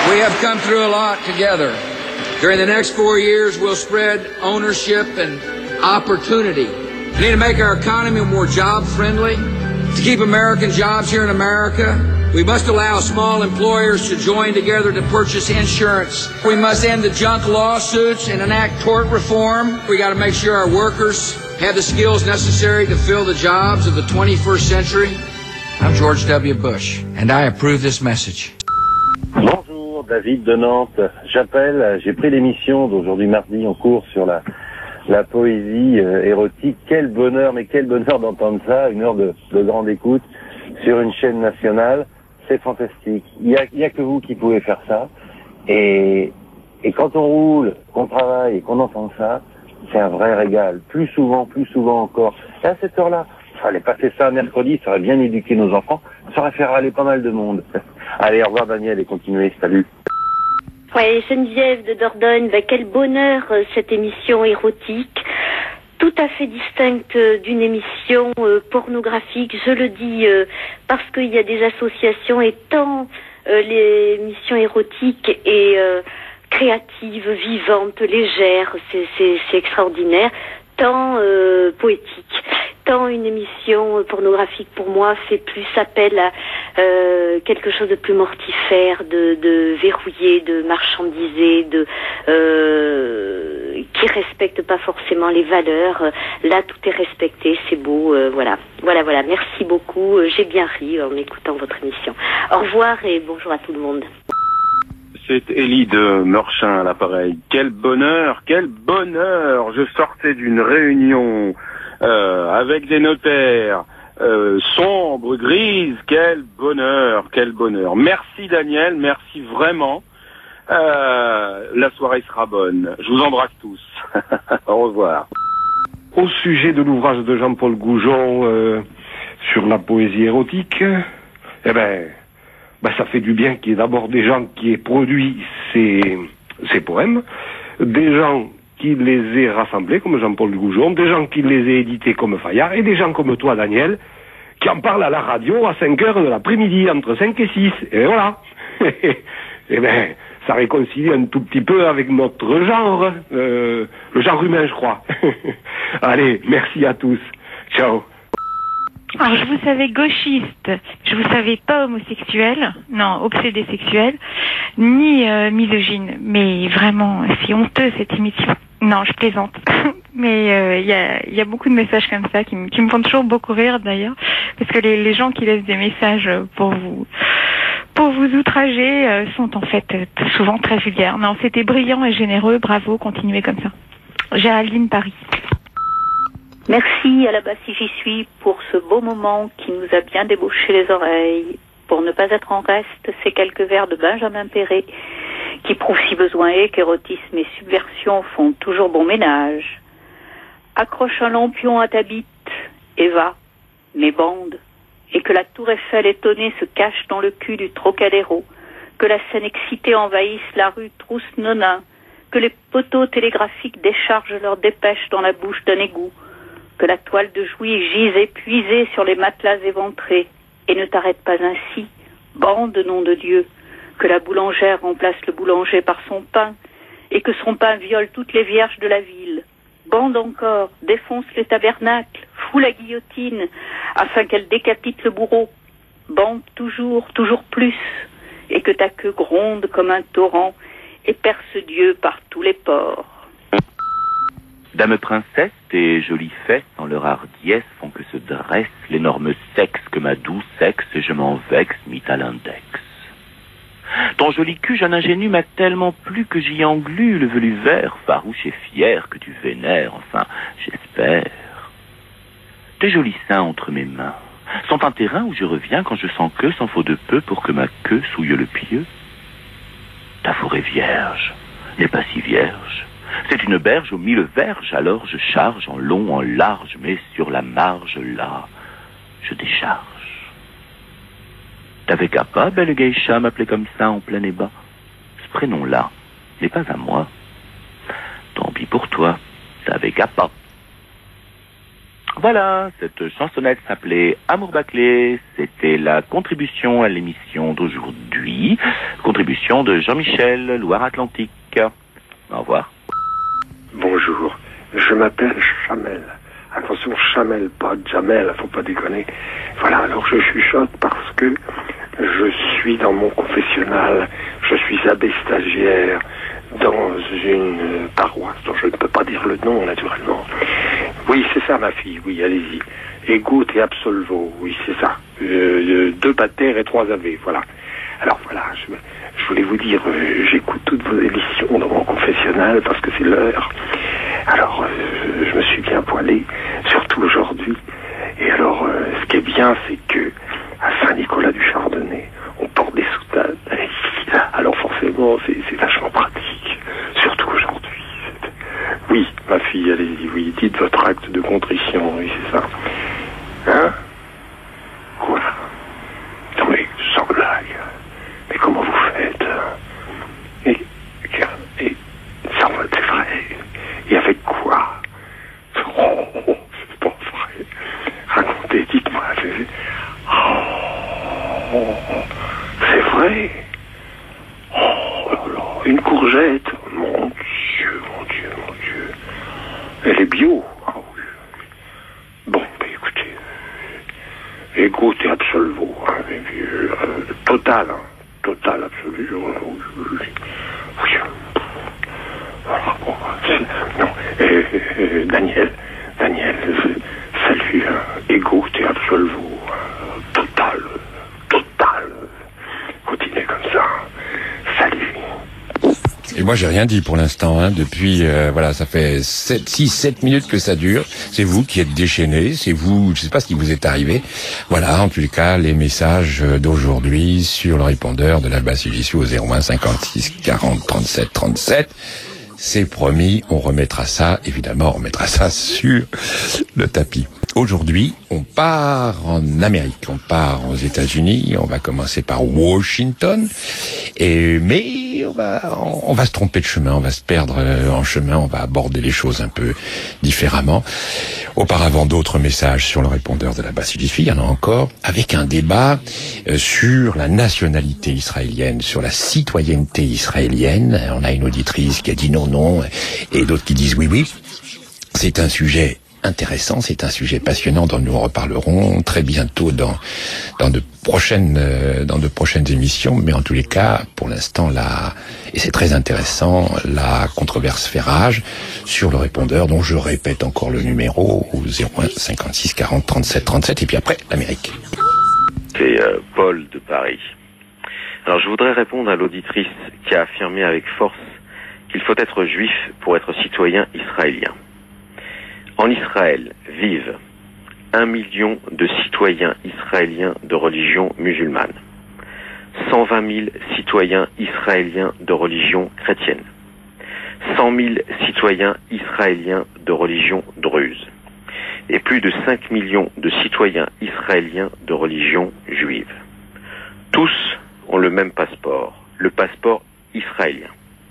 We have come through a lot together. During the next 4 years, we'll spread ownership and opportunity. We need to make our economy more job-friendly. To keep American jobs here in America, we must allow small employers to join together to purchase insurance. We must end the junk lawsuits and enact tort reform. We got to make sure our workers have the skills necessary to fill the jobs of the 21st century. I'm George W. Bush, and I approve this message. Bonjour, David de Nantes. J'appelle, j'ai pris l'émission d'aujourd'hui mardi en cours sur la poésie érotique. Quel bonheur, mais quel bonheur d'entendre ça, une heure de grande écoute sur une chaîne nationale. C'est fantastique. Il y a que vous qui pouvez faire ça. Et quand on roule, qu'on travaille et qu'on entend ça, c'est un vrai régal. Plus souvent encore. Et à cette heure-là, il fallait passer ça mercredi, ça aurait bien éduqué nos enfants, ça aurait fait râler pas mal de monde. Allez, au revoir Daniel et continuez, salut. Ouais, Geneviève de Dordogne, quel bonheur cette émission érotique, tout à fait distincte d'une émission pornographique. Je le dis parce qu'il y a des associations et tant l'émission érotique est créative, vivante, légère, c'est extraordinaire, tant poétique. Tant une émission pornographique pour moi fait plus appel à quelque chose de plus mortifère, de verrouillé, de marchandisé, qui respecte pas forcément les valeurs. Là, tout est respecté, c'est beau, voilà. Merci beaucoup. J'ai bien ri en écoutant votre émission. Au revoir et bonjour à tout le monde. C'est Élie de Meurchin à l'appareil. Quel bonheur, quel bonheur! Je sortais d'une réunion avec des notaires sombres, grises. Quel bonheur, quel bonheur. Merci Daniel, merci vraiment. La soirée sera bonne. Je vous embrasse tous. Au revoir. Au sujet de l'ouvrage de Jean-Paul Goujon sur la poésie érotique, ça fait du bien qu'il y ait d'abord des gens qui aient produit ces poèmes, des gens qui les aient rassemblés comme Jean-Paul Goujon, des gens qui les aient édités comme Fayard, et des gens comme toi, Daniel, qui en parlent à la radio à 5 heures de l'après-midi, entre 5 et 6. Et voilà. Ça réconcilie un tout petit peu avec notre genre, le genre humain, je crois. Allez, merci à tous. Ciao. Alors, je vous savais gauchiste, je vous savais pas homosexuel, non, obsédé sexuel, ni misogyne, mais vraiment, c'est honteux cette émission. Non, je plaisante. Mais il y a beaucoup de messages comme ça qui me font toujours beaucoup rire d'ailleurs, parce que les gens qui laissent des messages pour vous outrager sont en fait souvent très vulgaires. Non, c'était brillant et généreux, bravo, continuez comme ça. Géraldine, Paris. Merci à la base si j'y suis pour ce beau moment qui nous a bien débauché les oreilles. Pour ne pas être en reste, ces quelques vers de Benjamin Perret qui prouvent si besoin est qu'érotisme et subversion font toujours bon ménage. Accroche un lampion à ta bite et va, mais bande, et que la tour Eiffel étonnée se cache dans le cul du Trocadéro, que la scène excitée envahisse la rue Trousse-Nonain, que les poteaux télégraphiques déchargent leurs dépêches dans la bouche d'un égout, que la toile de Jouy gise épuisée sur les matelas éventrés, et ne t'arrête pas ainsi, bande, nom de Dieu, que la boulangère remplace le boulanger par son pain, et que son pain viole toutes les vierges de la ville. Bande encore, défonce les tabernacles, fout la guillotine, afin qu'elle décapite le bourreau. Bande toujours, toujours plus, et que ta queue gronde comme un torrent, et perce Dieu par tous les pores. Dame princesse, tes jolies fesses en leur hardiesse font que se dresse l'énorme sexe que ma douce sexe et je m'en vexe mit à l'index. Ton joli cul, jeune ingénu, m'a tellement plu que j'y englue le velu vert, farouche et fier que tu vénères, enfin, j'espère. Tes jolis seins entre mes mains sont un terrain où je reviens quand je sens que, sans faux de peu, pour que ma queue souille le pieu. Ta forêt vierge n'est pas si vierge. C'est une berge aux 1000 verges, alors je charge en long, en large, mais sur la marge, là, je décharge. T'avais qu'à pas, belle geisha, m'appeler comme ça en plein ébat. Ce prénom-là n'est pas à moi. Tant pis pour toi, t'avais qu'à pas. Voilà, cette chansonnette s'appelait Amour bâclé. C'était la contribution à l'émission d'aujourd'hui. Contribution de Jean-Michel, Loire-Atlantique. Au revoir. Bonjour, je m'appelle Chamel. Attention, Chamel, pas Jamel, faut pas déconner. Voilà, alors je chuchote parce que je suis dans mon confessionnal, je suis abbé stagiaire dans une paroisse dont je ne peux pas dire le nom, naturellement. Oui, c'est ça, ma fille, oui, allez-y. Égoutte et absolvo, oui, c'est ça. 2 pater et 3 ave, voilà. Alors voilà, je voulais vous dire, j'écoute toutes vos émissions dans mon confessionnal parce que c'est l'heure. Alors, je me suis bien poilé, surtout aujourd'hui. Et alors, ce qui est bien, c'est que à Saint-Nicolas du Chardonnay, on porte des soutanes. Alors forcément, c'est vachement pratique, surtout aujourd'hui. Oui, ma fille, allez-y, oui, dites votre acte de contrition, oui, c'est ça. Hein? Quoi? Non mais, sans blague. Mais comment vous faites? Et ça, c'est vrai. Et avec quoi? Oh, c'est pas vrai. Racontez, dites-moi. C'est vrai. Oh là là, une courgette. Mon Dieu. Elle est bio. Ah oui. Bon, ben écoutez. Égoutte et absolvo. Hein, total, hein. Total, absolu. Oui. Voilà, bon. Non. Daniel, salut, hein. Égoutte et absolvo. Total. Continuez comme ça. Salut. Et moi, j'ai rien dit pour l'instant, hein. Depuis, voilà, ça fait 6-7 minutes que ça dure. C'est vous qui êtes déchaînés, c'est vous, je sais pas ce qui vous est arrivé. Voilà, en tous les cas, les messages d'aujourd'hui sur le répondeur de la BACJC au 01 56 40 37 37. C'est promis, on remettra ça, évidemment, on mettra ça sur le tapis. Aujourd'hui, on part en Amérique, on part aux États-Unis, on va commencer par Washington, mais on va se tromper de chemin, on va se perdre en chemin, on va aborder les choses un peu différemment. Auparavant, d'autres messages sur le répondeur de la BACJC, il y en a encore, avec un débat sur la nationalité israélienne, sur la citoyenneté israélienne. On a une auditrice qui a dit non, et d'autres qui disent oui. C'est un sujet intéressant, c'est un sujet passionnant dont nous reparlerons très bientôt dans de prochaines émissions, mais en tous les cas, pour l'instant, et c'est très intéressant, la controverse fait rage sur le répondeur, dont je répète encore le numéro, au 01 56 40 37 37, et puis après, l'Amérique. C'est Paul de Paris. Alors je voudrais répondre à l'auditrice qui a affirmé avec force qu'il faut être juif pour être citoyen israélien. En Israël vivent 1 million de citoyens israéliens de religion musulmane, 120 000 citoyens israéliens de religion chrétienne, 100 000 citoyens israéliens de religion druze, et plus de 5 millions de citoyens israéliens de religion juive. Tous ont le même passeport, le passeport israélien.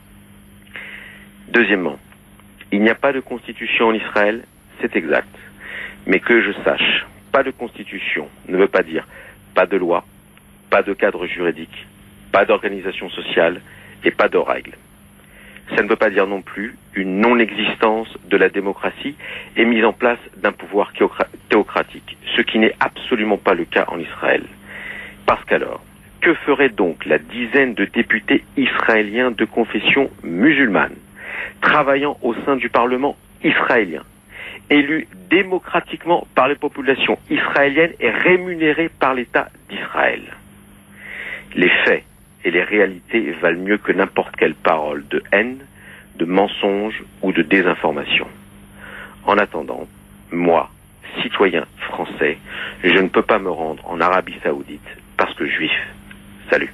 Deuxièmement, il n'y a pas de constitution en Israël, c'est exact. Mais que je sache, pas de constitution ne veut pas dire pas de loi, pas de cadre juridique, pas d'organisation sociale et pas de règles. Ça ne veut pas dire non plus une non-existence de la démocratie et mise en place d'un pouvoir théocratique, ce qui n'est absolument pas le cas en Israël. Parce qu'alors, que ferait donc la dizaine de députés israéliens de confession musulmane, travaillant au sein du Parlement israélien, élus démocratiquement par les populations israéliennes et rémunérés par l'État d'Israël? Les faits et les réalités valent mieux que n'importe quelle parole de haine, de mensonge ou de désinformation. En attendant, moi, citoyen français, je ne peux pas me rendre en Arabie Saoudite parce que juif. Salut.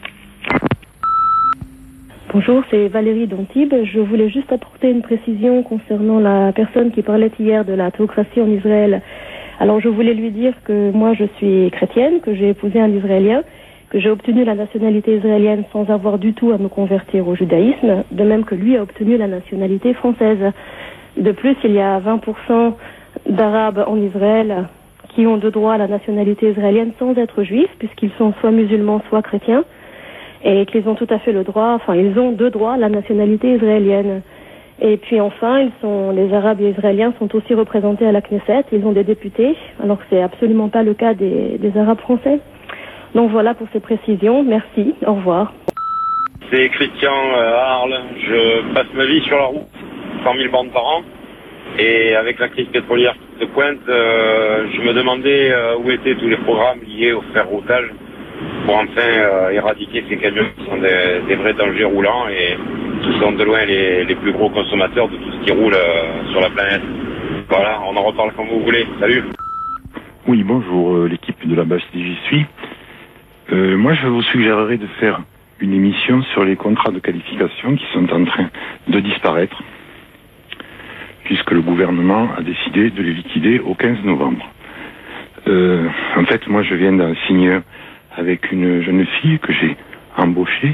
Bonjour, c'est Valérie d'Antibes. Je voulais juste apporter une précision concernant la personne qui parlait hier de la théocratie en Israël. Alors je voulais lui dire que moi je suis chrétienne, que j'ai épousé un Israélien, que j'ai obtenu la nationalité israélienne sans avoir du tout à me convertir au judaïsme, de même que lui a obtenu la nationalité française. De plus, il y a 20% d'Arabes en Israël qui ont de droit à la nationalité israélienne sans être juifs, puisqu'ils sont soit musulmans, soit chrétiens, et qu'ils ont tout à fait le droit, enfin, ils ont de droit à la nationalité israélienne. Et puis enfin, les Arabes et Israéliens sont aussi représentés à la Knesset, ils ont des députés, alors que c'est absolument pas le cas des Arabes français. Donc voilà pour ces précisions, merci, au revoir. C'est Christian à Arles, je passe ma vie sur la route, 100 000 bornes par an, et avec la crise pétrolière qui se pointe, je me demandais où étaient tous les programmes liés au ferroutage pour enfin éradiquer ces camions qui sont des vrais dangers roulants et qui sont de loin les plus gros consommateurs de tout ce qui roule sur la planète. Voilà, on en reparle quand vous voulez. Salut. Oui, bonjour, l'équipe de la base j'y suis. Moi, je vous suggérerais de faire une émission sur les contrats de qualification qui sont en train de disparaître, puisque le gouvernement a décidé de les liquider au 15 novembre. En fait, moi, je viens d'en signer avec une jeune fille que j'ai embauchée,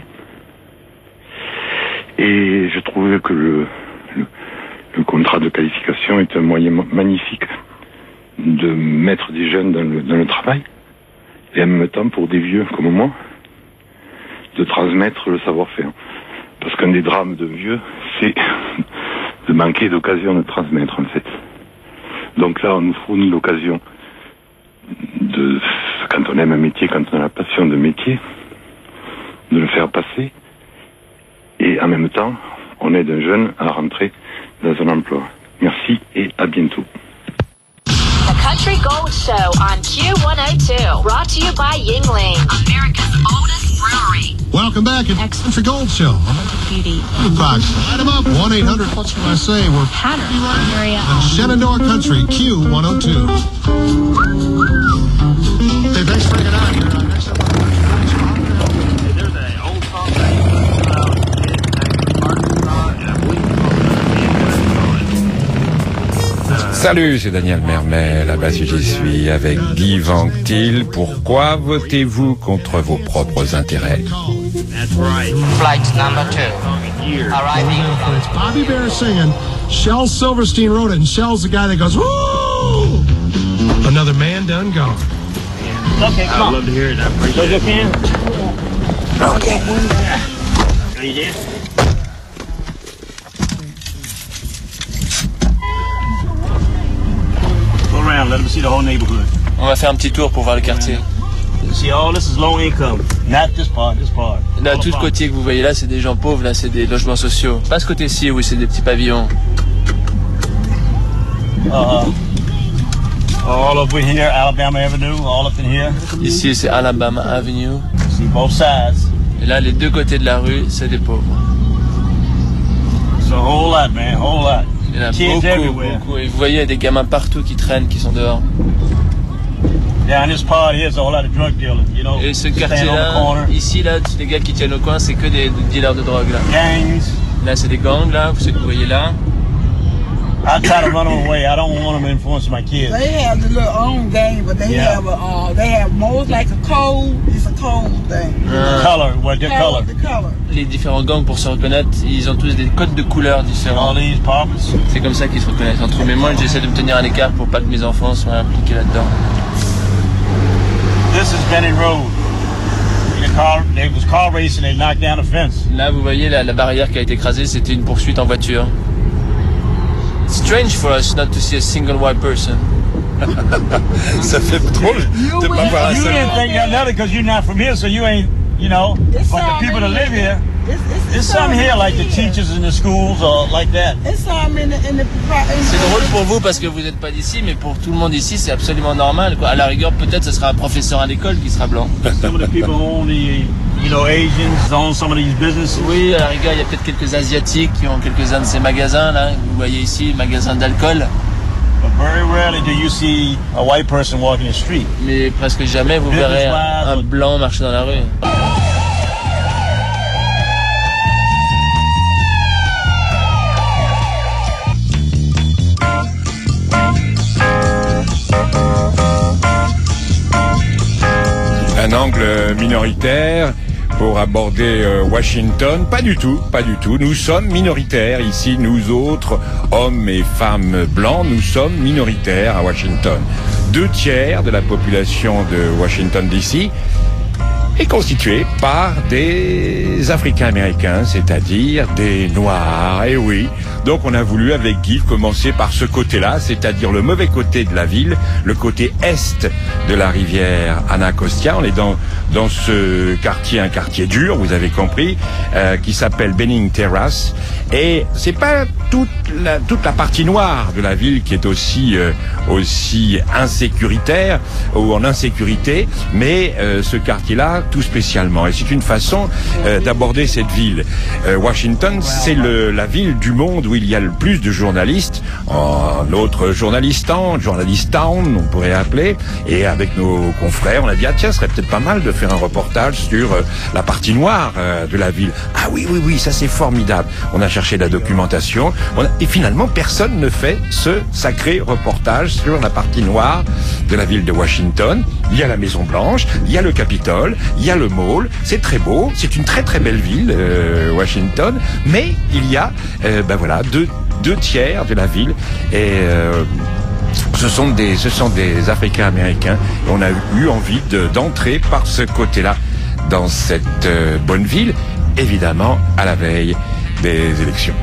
et je trouve que le contrat de qualification est un moyen magnifique de mettre des jeunes dans le travail, et en même temps, pour des vieux comme moi, de transmettre le savoir-faire. Parce qu'un des drames de vieux, c'est de manquer d'occasion de transmettre, en fait. Donc là, on nous fournit l'occasion de, quand on aime un métier, quand on a la passion de métier, de le faire passer. Et en même temps, on aide un jeune à rentrer dans un emploi. Merci et à bientôt. The Country Gold Show on Q102, brought to you by Yingling, America's oldest brewery. Welcome back at Country Gold Show. Beauty. Fox, light them up. 1-800, what's what I say? We're Pattern area. Shenandoah Country, Q102. Hey, thanks for hanging out here. Next up on the Hey, there's an old song that I used to put out and I believe Salut, c'est Daniel Mermet, là-bas si j'y suis, avec Guy Vanctil. Pourquoi votez-vous contre vos propres intérêts? That's right. Flight number 2. Arriving. It's Bobby Bear singing. Shel Silverstein wrote it, and Shel's the guy that goes, woo! Another man done gone. Okay, come on. I'd love to hear it. I appreciate it. Can? Okay. Are you there? Go around, let them see the whole neighborhood. On va faire un petit tour pour voir le quartier. See, all this is low income. Not this part, this part. Là, tout le côté que vous voyez là, c'est des gens pauvres, là, c'est des logements sociaux. Pas ce côté-ci, oui, c'est des petits pavillons. All up in here, Alabama Avenue, all up in here. Ici, c'est Alabama Avenue. See both sides. Et là, les deux côtés de la rue, c'est des pauvres. It's a whole lot, man, whole lot. Il y en a Kids beaucoup, everywhere. beaucoup. Et vous voyez, il y a des gamins partout qui traînent, qui sont dehors. Down this part here, there's a whole lot of drug dealers, you know. Et ce standing on the quartier-là, corner. ici, là, les gars qui tiennent au coin, c'est que des dealers de drogue, là. Gangs. Là, c'est des gangs, là, ceux que vous voyez là. I try to run them away. I don't want them to influence my kids. They have the little own game, but they have more like a code. It's a code thing. Color, what their color? The color. Les différents gangs, pour se reconnaître, ils ont tous des codes de couleurs différents. All these poppers. C'est comme ça qu'ils se reconnaissent entre eux. Mais moi, j'essaie de me tenir à l'écart pour pas que mes enfants soient impliqués là-dedans. This is Benning Road. There was car racing. They knocked down the fence. Là, vous voyez la barrière qui a été écrasée, c'était une poursuite en voiture. Strange for us not to see a single white person. Ça fait drôle de pas voir un You seul. didn't think nothing because you're not from here, so you ain't, you know. But the people that live here, there's some here like the teachers in the schools or like that. C'est drôle pour vous parce que vous n'êtes pas d'ici, mais pour tout le monde ici, c'est absolument normal, quoi. À la rigueur, peut-être ce sera un professeur à l'école qui sera blanc. Some of the people own the, you know, Asians own some of these businesses. Oui, à la rigueur, il y a peut-être quelques Asiatiques qui ont quelques-uns de ces magasins, là. Vous voyez ici, magasins d'alcool. But very rarely do you see a white person walking the street. Mais presque jamais vous verrez un blanc marcher dans la rue. Un angle minoritaire pour aborder Washington. Pas du tout, pas du tout. Nous sommes minoritaires ici, nous autres, hommes et femmes blancs, nous sommes minoritaires à Washington. 2/3 de la population de Washington DC est constituée par des Africains-Américains, c'est-à-dire des Noirs. Et oui, donc on a voulu avec Guy commencer par ce côté-là, c'est-à-dire le mauvais côté de la ville, le côté est de la rivière Anacostia. On est dans ce quartier, un quartier dur, vous avez compris, qui s'appelle Benning Terrace. Et c'est pas toute la partie noire de la ville qui est aussi insécuritaire ou en insécurité, mais ce quartier-là tout spécialement. Et c'est une façon d'aborder cette ville. Washington, c'est la ville du monde où il y a le plus de journalistes, en autre journalistan, journalist town, on pourrait appeler. Et avec nos confrères, on a dit, tiens, ce serait peut-être pas mal de faire un reportage sur la partie noire de la ville. Ah oui, ça c'est formidable. On a cherché la documentation, et finalement, personne ne fait ce sacré reportage sur la partie noire de la ville de Washington. Il y a la Maison Blanche, il y a le Capitole, il y a le Mall, c'est très beau, c'est une très très belle ville, Washington, mais il y a, deux tiers de la ville, et ce sont des Africains-Américains. On a eu envie d'entrer par ce côté-là dans cette bonne ville, évidemment à la veille des élections.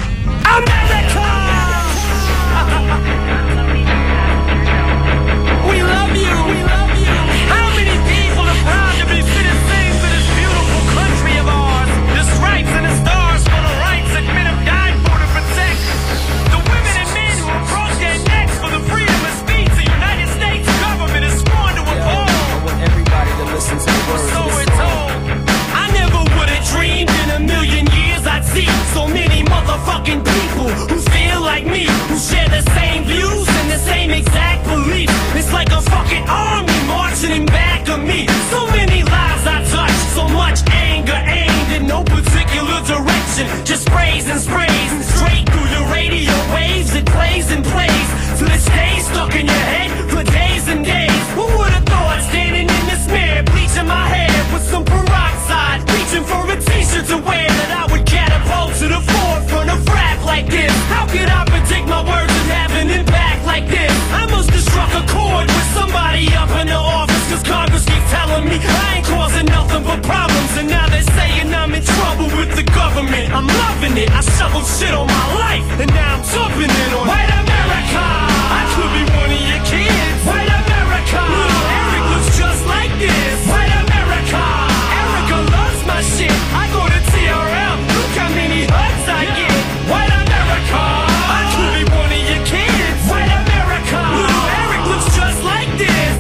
So many motherfucking people who feel like me, who share the same views and the same exact beliefs. It's like a fucking army marching in back of me. So many lives I touch, so much anger aimed in no particular direction. Just sprays and sprays straight through your radio waves. It plays and plays till it stays stuck in your head for days and days. Who would have thought standing in this mirror, bleaching my hair with some peroxide, reaching for a t-shirt to wear that I would catapult to the forefront of rap like this? How could I predict my words and have an impact like this? I must have struck a chord with somebody up in the office, cause Congress keeps telling me I ain't causing nothing but problems. And now they're saying I'm in trouble with the government. I'm loving it, I shoveled shit on my life, and now I'm jumping in on White America. I could be one of your kids. White America. Little Eric looks just like this. White America. Erica loves my shit. I go to TRL, look how many hugs I get. White America. I could be one of your kids. White America. Little Eric looks just like this.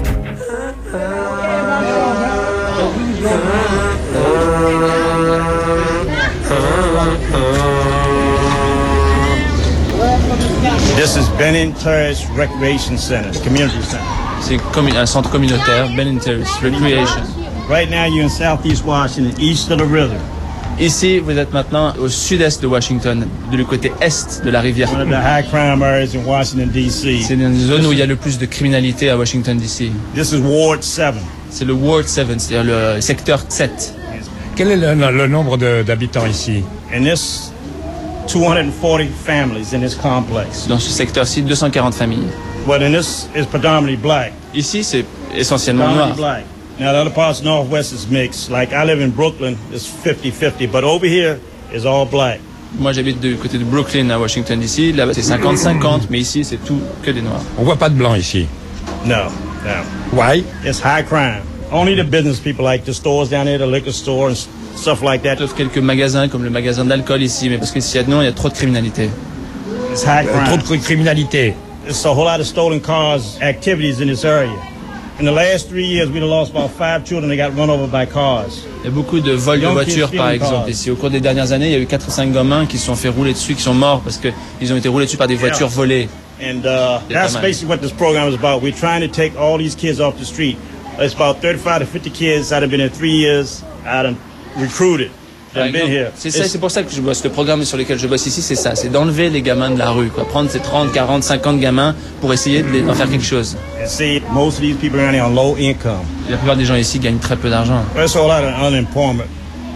This is Benning Terrace Recreation Center, community center. C'est un centre communautaire, Benning Terrace Recreation. Right now you're in southeast Washington, east of the river. Ici, vous êtes maintenant au sud-est de Washington, du côté est de la rivière. One of the high crime areas in Washington D.C. C'est une zone où il y a le plus de criminalité à Washington D.C. This is Ward 7. C'est le Ward 7, c'est-à-dire le secteur 7. Quel est le nombre d'habitants ici? In this 240 families in this complex. Dans ce secteur-ci, 240 familles. But in this is predominantly black. Ici, c'est essentiellement noir. Black. Now, the other parts of Northwest is mixed. Like, I live in Brooklyn, it's 50-50. But over here is all black. Moi, j'habite du côté de Brooklyn à Washington DC. Là-bas, c'est 50-50, mais ici, c'est tout que des noirs. On voit pas de blancs ici. No. Why? It's high crime. Only the business people, like the stores down there, the liquor store and stuff like that. Sauf quelques magasins, comme le magasin d'alcool ici, mais parce que sinon, il y a trop de criminalité. It's high crime. Trop de criminalité. There's a whole lot of stolen cars activities in this area. In the last 3 years, we've lost about 5 children that got run over by cars. Il y a beaucoup de vols de voitures, par exemple. Ici, au cours des dernières années, il y a eu 4 ou 5 gamins qui se sont fait rouler dessus, qui sont morts parce qu'ils ont été roulés dessus par des voitures volées. And that's basically what this program is about. We're trying to take all these kids off the street. It's about 35 to 50 kids that have been here 3 years, out and recruited. C'est pour ça que je bosse. Le programme sur lequel je bosse ici, c'est ça. C'est d'enlever les gamins de la rue, quoi. Prendre ces 30, 40, 50 gamins pour essayer d'en faire quelque chose. Most of these people are on low income. La plupart des gens ici gagnent très peu d'argent. There's a lot of unemployment.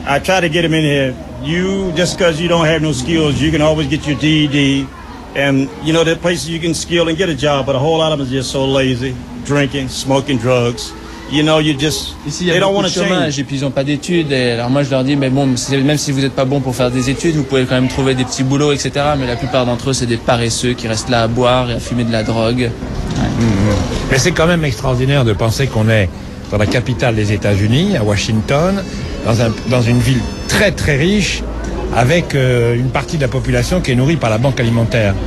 I try to get them in here. You, just because you don't have no skills, you can always get your GED. And, you know, there are places you can skill and get a job, but a whole lot of them are just so lazy, drinking, smoking drugs. You know, you just, ici, they don't want to change. Et puis ils n'ont pas d'études. Et alors moi je leur dis, mais bon, même si vous n'êtes pas bon pour faire des études, vous pouvez quand même trouver des petits boulots, etc. Mais la plupart d'entre eux, c'est des paresseux qui restent là à boire et à fumer de la drogue. Ouais. Mais c'est quand même extraordinaire de penser qu'on est dans la capitale des États-Unis, à Washington, dans une ville très très riche, avec une partie de la population qui est nourrie par la banque alimentaire.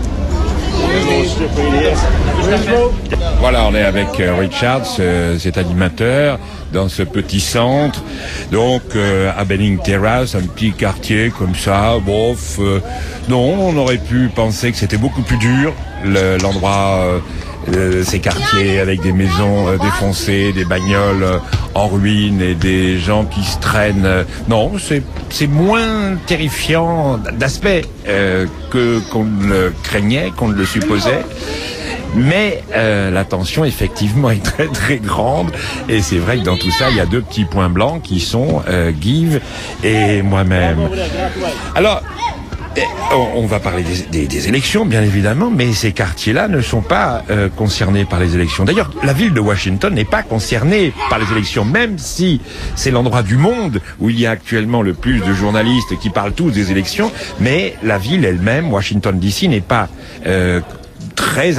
Voilà, on est avec Richard, cet animateur, dans ce petit centre, donc à Benning Terrace, un petit quartier comme ça, bof. Non, on aurait pu penser que c'était beaucoup plus dur, l'endroit, ces quartiers avec des maisons défoncées, des bagnoles en ruine et des gens qui se traînent. Non, c'est moins terrifiant d'aspect qu'on le craignait, qu'on le supposait. Mais la tension effectivement est très très grande et c'est vrai que dans tout ça il y a deux petits points blancs qui sont Give et moi-même. Alors on va parler des élections, bien évidemment, mais ces quartiers-là ne sont pas concernés par les élections. D'ailleurs, la ville de Washington n'est pas concernée par les élections, même si c'est l'endroit du monde où il y a actuellement le plus de journalistes qui parlent tous des élections, mais la ville elle-même, Washington DC, n'est pas très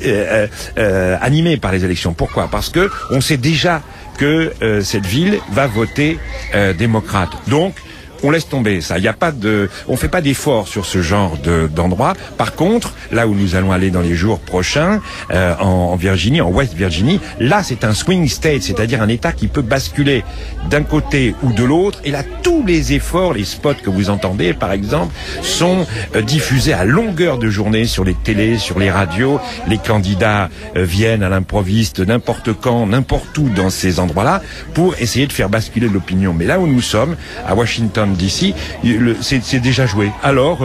animée par les élections. Pourquoi ? Parce que on sait déjà que cette ville va voter démocrate. Donc, on laisse tomber ça. On fait pas d'effort sur ce genre d'endroit. Par contre, là où nous allons aller dans les jours prochains, en Virginie, en West Virginie, là c'est un swing state, c'est-à-dire un État qui peut basculer d'un côté ou de l'autre. Et là, tous les efforts, les spots que vous entendez, par exemple, sont diffusés à longueur de journée sur les télés, sur les radios. Les candidats viennent à l'improviste n'importe quand, n'importe où dans ces endroits-là pour essayer de faire basculer l'opinion. Mais là où nous sommes, à Washington DC, c'est déjà joué. Alors,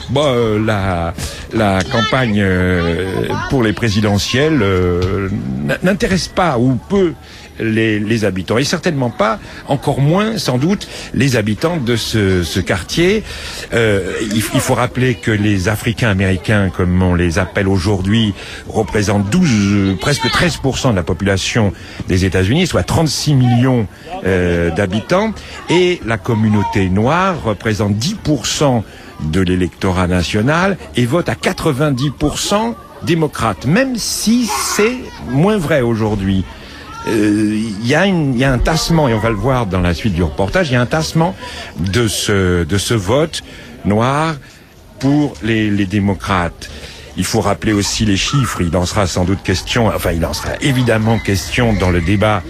la campagne pour les présidentielles n'intéresse pas ou peu les habitants et certainement pas, encore moins sans doute, les habitants de ce quartier. Il faut rappeler que les Africains-Américains, comme on les appelle aujourd'hui, représentent presque 13% de la population des États-Unis, soit 36 millions d'habitants, et la communauté noire représente 10% de l'électorat national et vote à 90% démocrate, même si c'est moins vrai aujourd'hui. Il y a un tassement, et on va le voir dans la suite du reportage, il y a un tassement de ce vote noir pour les démocrates. Il faut rappeler aussi les chiffres, il en sera sans doute question, enfin il en sera évidemment question dans le débat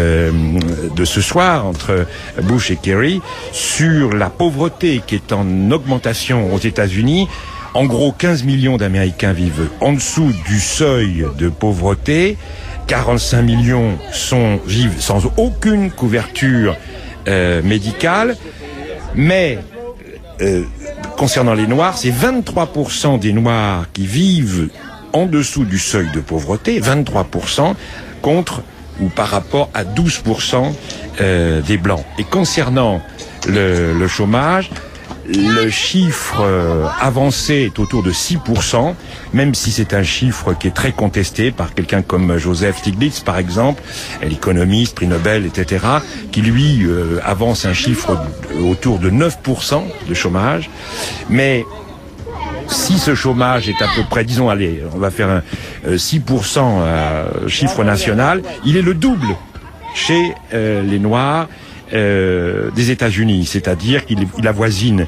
de ce soir entre Bush et Kerry sur la pauvreté qui est en augmentation aux États-Unis. En gros, 15 millions d'Américains vivent en dessous du seuil de pauvreté, 45 millions vivent sans aucune couverture médicale, mais concernant les Noirs, c'est 23% des Noirs qui vivent en dessous du seuil de pauvreté, 23% contre ou par rapport à 12% des Blancs. Et concernant le chômage, le chiffre avancé est autour de 6%, même si c'est un chiffre qui est très contesté par quelqu'un comme Joseph Stiglitz, par exemple, l'économiste, prix Nobel, etc., qui lui avance un chiffre autour de 9% de chômage. Mais si ce chômage est à peu près, disons, allez, on va faire un 6% chiffre national, il est le double chez les Noirs des États-Unis, c'est-à-dire qu'il avoisine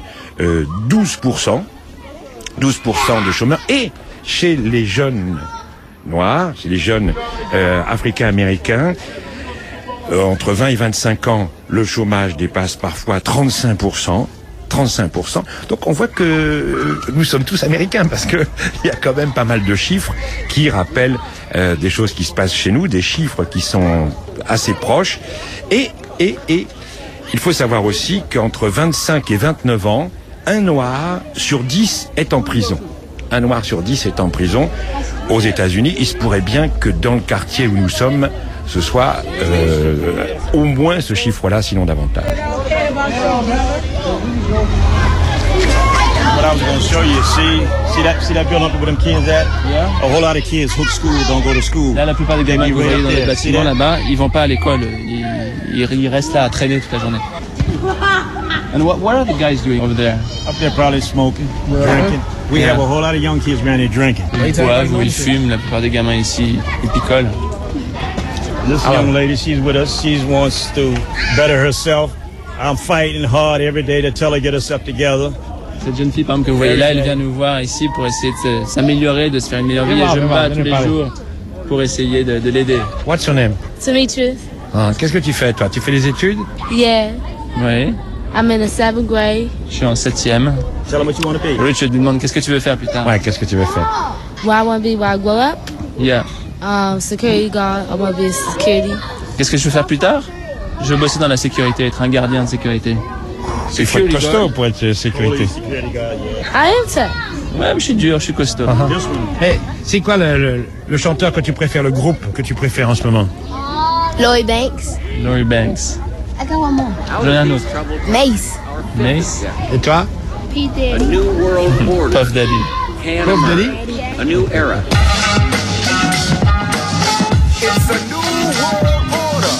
12% de chômeurs, et chez les jeunes noirs, chez les jeunes africains-américains, entre 20 et 25 ans, le chômage dépasse parfois 35%. Donc on voit que nous sommes tous américains, parce que il y a quand même pas mal de chiffres qui rappellent des choses qui se passent chez nous, des chiffres qui sont assez proches. Et il faut savoir aussi qu'entre 25 et 29 ans, un noir sur 10 est en prison. Un noir sur 10 est en prison aux États-Unis. Il se pourrait bien que dans le quartier où nous sommes, ce soit au moins ce chiffre-là, sinon davantage. What I was going to show you, see that building up where them kids at? Yeah. A whole lot of kids hook school, don't go to school. Là, la plupart des gamins que vous voyez dans les bâtiments là-bas, ils vont pas à l'école. Ils restent là à traîner toute la journée. And what are the guys doing over there? Up there probably smoking, drinking. We have a whole lot of young kids around there drinking. Ils boivent ou ils fument. La plupart des gamins ici, ils picolent. This young lady, she's with us. She wants to better herself. I'm fighting hard every day to tell her to get herself together. Cette jeune fille, par exemple, que vous voyez là, elle vient nous voir ici pour essayer de s'améliorer, de se faire une meilleure vie. Et je me bats tous les jours pour essayer de l'aider. What's your name? Demetrius. Ah, qu'est-ce que tu fais, toi? Tu fais des études? Yeah. Oui. I'm in the 7th grade. Je suis en 7e. Tell him what you want to be. Richard lui demande qu'est-ce que tu veux faire plus tard. Ouais, qu'est-ce que tu veux faire? What I want to be when I grow up? Yeah. Security guard. I want to be a security. Qu'est-ce que je veux faire plus tard? Je veux bosser dans la sécurité, être un gardien de sécurité. Il faut être costaud pour être sécurité. I am tough. Ouais, mais je suis dur, je suis costaud. Hey, c'est quoi le chanteur que tu préfères, le groupe que tu préfères en ce moment? Lloyd Banks. Lloyd Banks. I got one more. J'en ai un autre. Mace. Mace. Et toi? P. Diddy. A new world order. Puff Daddy. Puff Daddy? A new era. It's a new world order.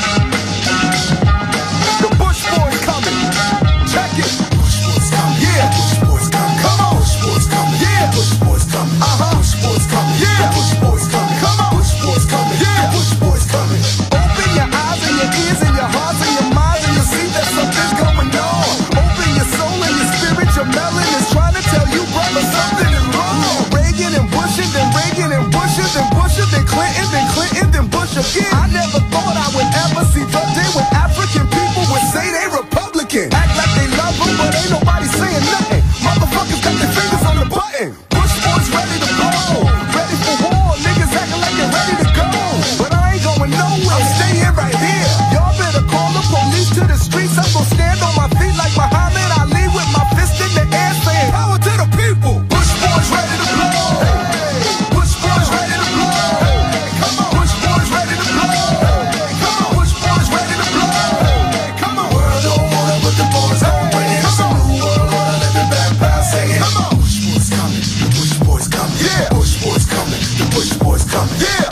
The Bush Boys coming. Check it. Bush Boys coming. Yeah. Bush Boys coming. Come on. Bush Boys coming. Yeah. Bush Boys coming. Bush Boys coming. Yeah. Bush Boys coming. Come on. Bush Boys coming. Yeah. Bush Boys coming. Open your eyes and your ears and your hearts and your minds and you'll see that something's going on. Open your soul and your spirit. Your melon is trying to tell you, brother, something is wrong. Reagan and Bush and then Reagan and Bush and then Bush and then Clinton then Bush again. I never thought I would ever see the day when African people would say they Republican. Act like they love them, but ain't nobody saying nothing. Motherfuckers got their fingers on the button. Bush boys ready to blow. Ready for war. Niggas acting like they're ready to go. But I ain't going nowhere. I'm staying right here. Y'all better call the police to the streets. I'm gonna stand on my feet like Muhammad Ali with my fist in the air saying power to the people. Bush boys ready to blow. Bush boys ready to blow. Come on. Bush boys ready to blow. Come on. Bush boys ready to blow. Come on. World don't wanna put the boys on. It's a new world order. Let me back pass saying come on. Bush boys coming. The Bush boys coming. Yeah. Bush boys coming. The Bush boys coming. Yeah.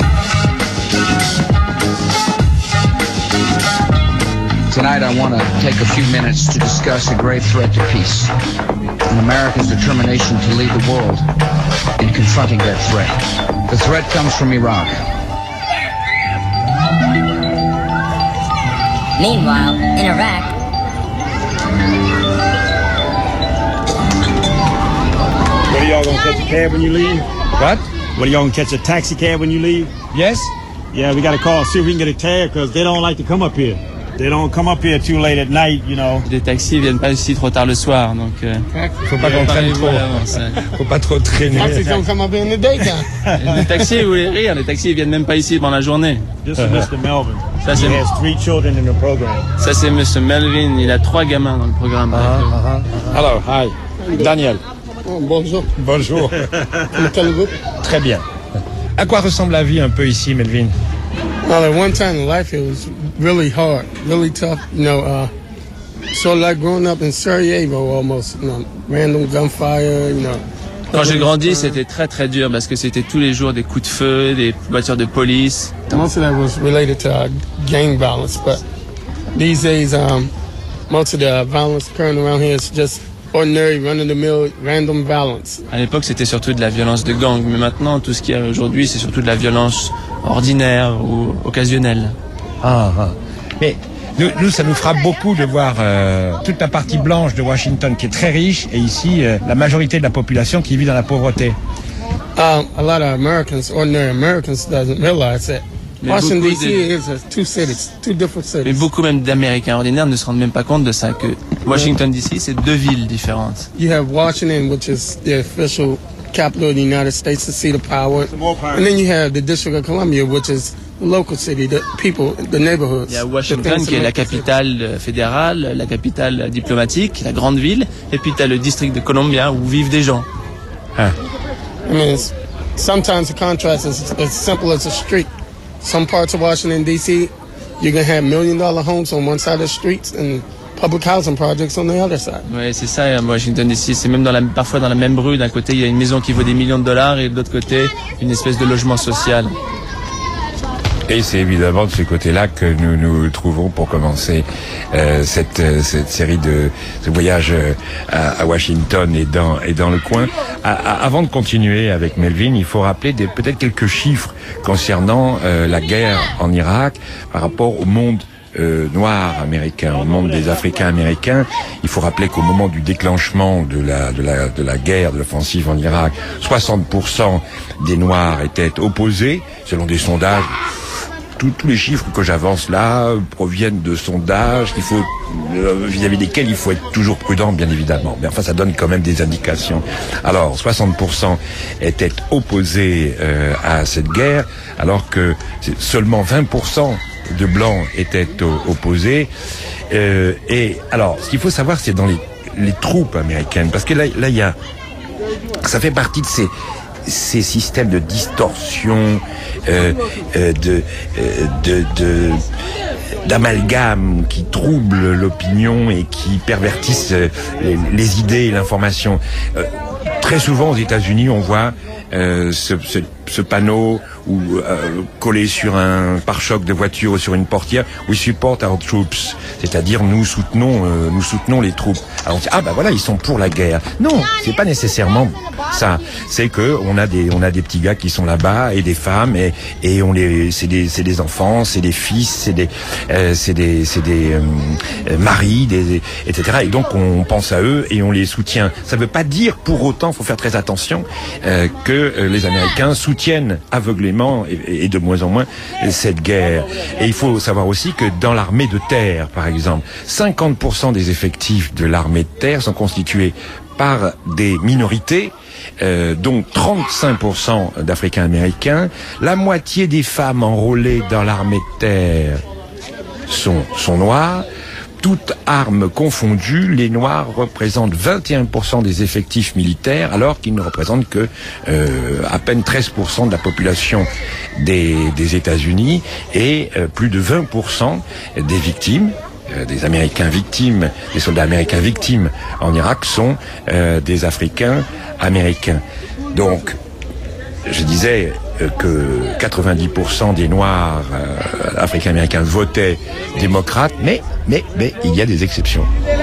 Tonight I want to take a few minutes to discuss a grave threat to peace and America's determination to lead the world in confronting that threat. The threat comes from Iraq. Meanwhile, in Iraq, What are y'all gonna catch a cab when you leave? What? What are y'all gonna catch a taxi cab when you leave? Yes? Yeah, we gotta call, see if we can get a tag, because they don't like to come up here. They don't come up here too late at night, you know. Les taxis viennent pas ici trop tard le soir, donc. Faut pas qu'on traîne trop. Faut pas trop traîner. Les taxis, vous voulez rire? Les taxis viennent même pas ici pendant la journée. This is Mr. Melvin. Ça c'est. He has 3 children in the program. Ça c'est Mr. Melvin. Il a 3 gamins dans le programme. Alors, hi, Daniel. Oh, bonjour. Bonjour. Comment allez-vous? Très bien. À quoi ressemble la vie un peu ici, Melvin? Well, at one time in life, it was really hard, really tough. You know, sort of like growing up in Sarajevo, almost. You know, random gunfire. You know. Quand j'ai grandi, c'était très très dur parce que c'était tous les jours des coups de feu, des voitures de police. Most of that was related to gang violence, but these days, most of the violence occurring around here is just ordinary, run-of-the-mill, random violence. À l'époque, c'était surtout de la violence de gang, mais maintenant, tout ce qu'il y a aujourd'hui, c'est surtout de la violence ordinaire ou occasionnelle. Mais nous, ça nous frappe beaucoup de voir toute la partie blanche de Washington qui est très riche, et ici, la majorité de la population qui vit dans la pauvreté. A lot of Americans, ordinary Americans, doesn't realize that. Washington D.C. is two different cities. Mais beaucoup même d'Américains ordinaires ne se rendent même pas compte de ça, que Washington D.C. c'est 2 villes différentes. You have Washington, which is the official capital of the United States, the seat of power. And then you have the District of Columbia, which is the local city, the people, the neighborhoods. Il y a Washington qui est la capitale fédérale, la capitale diplomatique, la grande ville, et puis tu as le district de Columbia où vivent des gens. I mean, sometimes the contrast is as simple as a street. Some parts of Washington, D.C., you're going to have $1 million homes on one side of the streets, and public housing projects on the other side. Ouais, c'est ça, à Washington DC. C'est même parfois dans la même rue. D'un côté, il y a une maison qui vaut des millions de dollars et de l'autre côté, une espèce de logement social. Et c'est évidemment de ce côté-là que nous nous trouvons pour commencer cette série de ce voyage à Washington et dans le coin. Avant de continuer avec Melvin, il faut rappeler peut-être quelques chiffres concernant la guerre en Irak par rapport au monde noir américain, au monde des Africains américains. Il faut rappeler qu'au moment du déclenchement de la guerre, de l'offensive en Irak, 60% des Noirs étaient opposés, selon des sondages. Tous les chiffres que j'avance là proviennent de sondages vis-à-vis desquels il faut être toujours prudent, bien évidemment. Mais enfin, ça donne quand même des indications. Alors, 60% étaient opposés à cette guerre, alors que seulement 20% de blancs étaient opposés. Et alors, ce qu'il faut savoir, c'est dans les troupes américaines, parce que là, il y a, ça fait partie de ces systèmes de distorsion, d'amalgame qui troublent l'opinion et qui pervertissent les idées et l'information. Très souvent aux États-Unis, on voit ce panneau ou collé sur un pare-choc de voiture ou sur une portière, "We support our troops", c'est-à-dire nous soutenons les troupes. Alors on dit voilà, ils sont pour la guerre. Non, c'est pas nécessairement ça. C'est que on a des petits gars qui sont là-bas et des femmes et c'est des enfants, c'est des fils, c'est des maris, etc. Et donc on pense à eux et on les soutient. Ça veut pas dire pour autant, faut faire très attention, que les Américains soutiennent aveuglément et de moins en moins cette guerre. Et il faut savoir aussi que dans l'armée de terre, par exemple, 50% des effectifs de l'armée de terre sont constitués par des minorités, dont 35% d'Africains américains. La moitié des femmes enrôlées dans l'armée de terre sont noires. Toutes armes confondues, les Noirs représentent 21% des effectifs militaires, alors qu'ils ne représentent que à peine 13% de la population des États-Unis et plus de 20% des victimes. Des Américains victimes, des soldats américains victimes en Irak sont des Africains américains. Donc, je disais que 90% des Noirs africains-américains votaient démocrates, mais il y a des exceptions.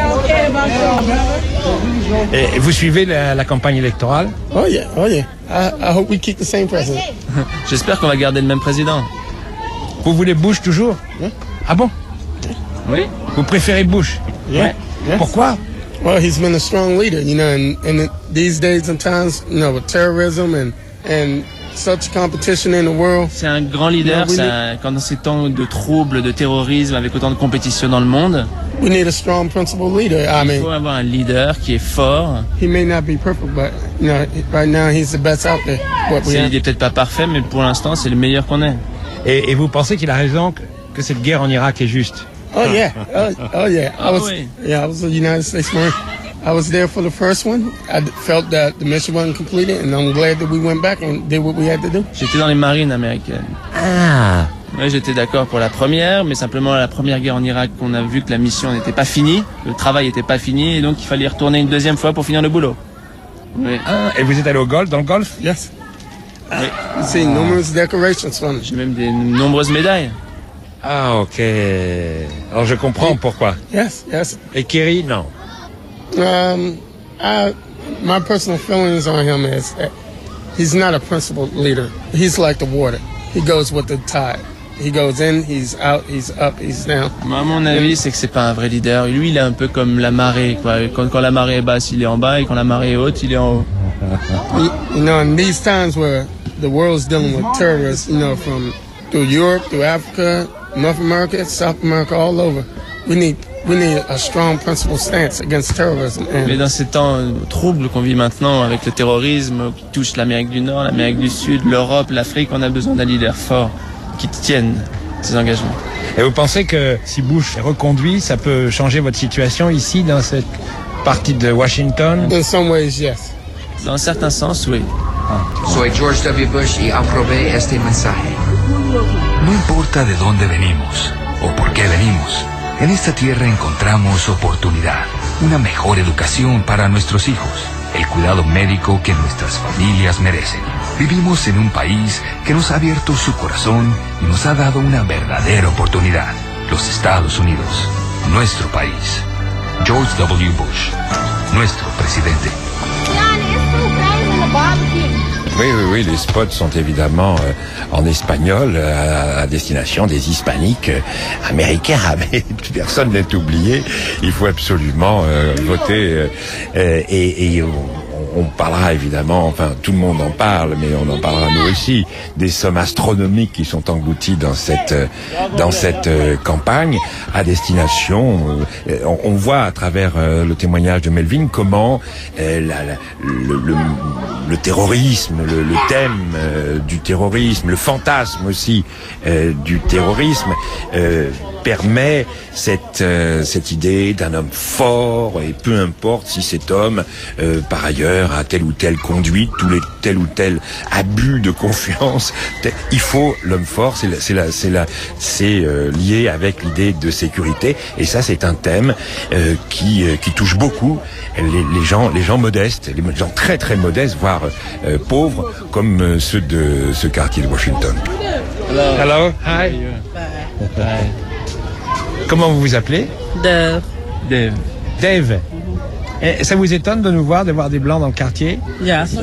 Et vous suivez la campagne électorale? Oh yeah. I hope we keep the same president. J'espère qu'on va garder le même président. Vous voulez Bush toujours? Yeah. Ah bon? Oui. Vous préférez Bush? Yeah. Ouais. Yes. Pourquoi? Well, he's been a strong leader, and these days and times, with terrorism and such competition in the world. C'est un grand leader, quand dans ces temps de troubles, de terrorisme, avec autant de compétition dans le monde. We need a strong principled leader. Il faut avoir un leader qui est fort. He may not be perfect, but right now he's the best out there. Il est peut-être pas parfait, mais pour l'instant, c'est le meilleur qu'on ait. Et vous pensez qu'il a raison que cette guerre en Irak est juste? Oh yeah. I was a United States Marine. I was there for the first one. I felt that the mission wasn't completed, and I'm glad that we went back and did what we had to do. J'étais dans les marines américaines. Ah. Ouais, j'étais d'accord pour la première, mais simplement la première guerre en Irak, on a vu que la mission n'était pas finie, le travail n'était pas fini, et donc il fallait y retourner une deuxième fois pour finir le boulot. Oui. Ah, et vous êtes allé dans le Golfe? Yes. Oui. See numerous decorations from it. J'ai même des nombreuses médailles. Ah, ok. Alors je comprends pourquoi. Yes. Et Kerry, non. My personal feelings on him is that he's not a principled leader. He's like the water. He goes with the tide. He goes in, he's out, he's up, he's down. À mon avis, c'est que c'est pas un vrai leader. Lui, il est un peu comme la marée, quoi. Quand la marée est basse, il est en bas, et quand la marée est haute, il est en haut. In these times where the world's dealing with terrorists, from through Europe, through Africa, North America, South America, all over, we need a strong principled stance against terrorism. Mais dans ces temps troubles qu'on vit maintenant avec le terrorisme qui touche l'Amérique du Nord, l'Amérique du Sud, l'Europe, l'Afrique, on a besoin d'un leader fort qui tienne ses engagements. Et vous pensez que si Bush est reconduit, ça peut changer votre situation ici, dans cette partie de Washington? In some ways, yes. Dans un certain sens, oui. Soy George W. Bush y aprobé este mensaje. No importa de dónde venimos o por qué venimos. En esta tierra encontramos oportunidad, una mejor educación para nuestros hijos, el cuidado médico que nuestras familias merecen. Vivimos en un país que nos ha abierto su corazón y nos ha dado una verdadera oportunidad. Los Estados Unidos, nuestro país. George W. Bush, nuestro presidente. Oui, les spots sont évidemment en espagnol à destination des hispaniques américains, mais personne n'est oublié. Il faut absolument voter et on parlera évidemment, enfin tout le monde en parle, mais on en parlera nous aussi, des sommes astronomiques qui sont englouties dans cette campagne à destination. On voit à travers le témoignage de Melvin comment le terrorisme, le thème du terrorisme, le fantasme aussi du terrorisme permet cette idée d'un homme fort, et peu importe si cet homme par ailleurs a telle ou telle conduite, tel ou tel abus de confiance, il faut l'homme fort. C'est lié avec l'idée de sécurité, et ça c'est un thème qui touche beaucoup les gens modestes, les gens très très modestes, voire pauvres, comme ceux de ce quartier de Washington. Hello. Hi. Hi. Comment vous vous appelez? Dave. Dave. Et ça vous étonne de voir des blancs dans le quartier? Yes.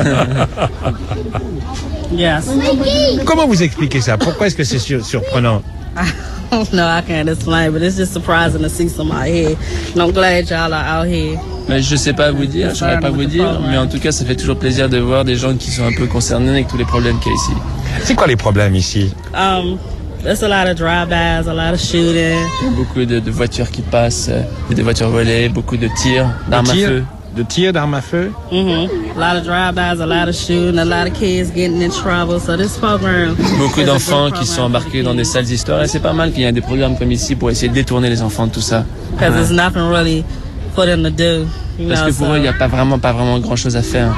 Yes. Comment vous expliquez ça? Pourquoi est-ce que c'est surprenant? No, I can't explain, but it's just surprising to see somebody here. And I'm glad y'all are out here. Je sais pas vous dire, je saurais pas vous dire, mais en tout cas, ça fait toujours plaisir de voir des gens qui sont un peu concernés avec tous les problèmes qu'il y a ici. C'est quoi les problèmes ici? There's a lot of drive-bys, a lot of shooting. Beaucoup de voitures qui passent, des voitures volées, beaucoup de tirs d'armes à feu. De tirs d'armes à feu? Mm-hmm. A lot of drive-bys, a lot of shooting, a lot of kids getting in trouble. So this program. Beaucoup d'enfants qui sont embarqués dans des sales histoires, et c'est pas mal qu'il y ait des programmes comme ici pour essayer de détourner les enfants de tout ça. Because there's nothing really for them to do. Parce que pour eux, il n'y a pas vraiment grand chose à faire.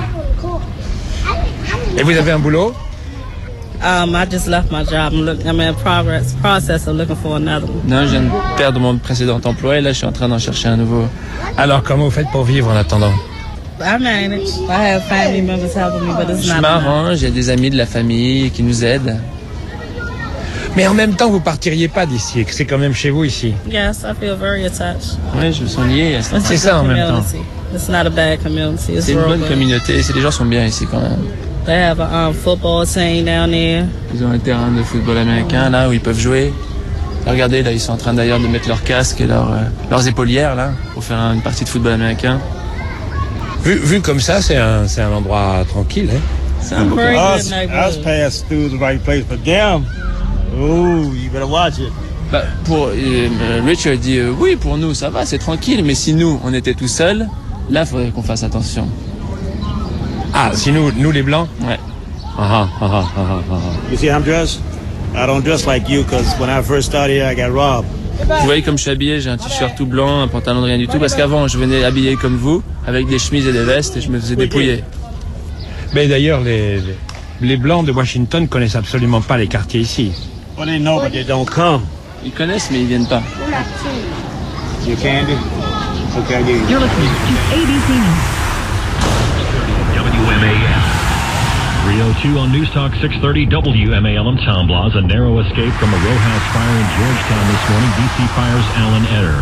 Et vous avez un boulot? I just left my job. I'm in process of looking for another one. Non, je viens de perdre mon précédent emploi et là, je suis en train d'en chercher un nouveau. Alors, comment vous faites pour vivre en attendant? I manage. I have family members helping me, but it's not enough. Je m'arrange, j'ai des amis de la famille qui nous aident. Mais en même temps, vous partiriez pas d'ici, que c'est quand même chez vous ici. Yes, I feel very attached. Oui, je me sens lié à ça. C'est ça en même temps. It's not a bad community. C'est une bonne communauté, les gens sont bien ici quand même. They have a football team down there. Ils ont un terrain de football américain là où ils peuvent jouer. Regardez, là ils sont en train d'ailleurs de mettre leurs casques et leurs épaulières là pour faire une partie de football américain. Vu comme ça, c'est un endroit tranquille, hein. C'est un beau us pass through the right place, but damn, ooh, you better watch it. Pour Richard dit oui, pour nous ça va, c'est tranquille, mais si nous on était tout seuls, là il faudrait qu'on fasse attention. Ah, si nous les blancs? Ouais. You see how I'm dressed? I don't dress like you because when I first started here, I got robbed. Vous voyez comme je suis habillé, j'ai un t-shirt tout blanc, un pantalon de rien du tout, parce qu'avant je venais habillé comme vous, avec des chemises et des vestes, et je me faisais dépouiller. Mais d'ailleurs, les blancs de Washington connaissent absolument pas les quartiers ici. Well, they know, but they don't come. Ils connaissent, mais ils viennent pas. You candy? Okay, I give you. You're listening to ABC. WMAL. 302 on News Talk 630 WMAL in Tom Blas. A narrow escape from a row house fire in Georgetown this morning. DC Fire's Alan Etter.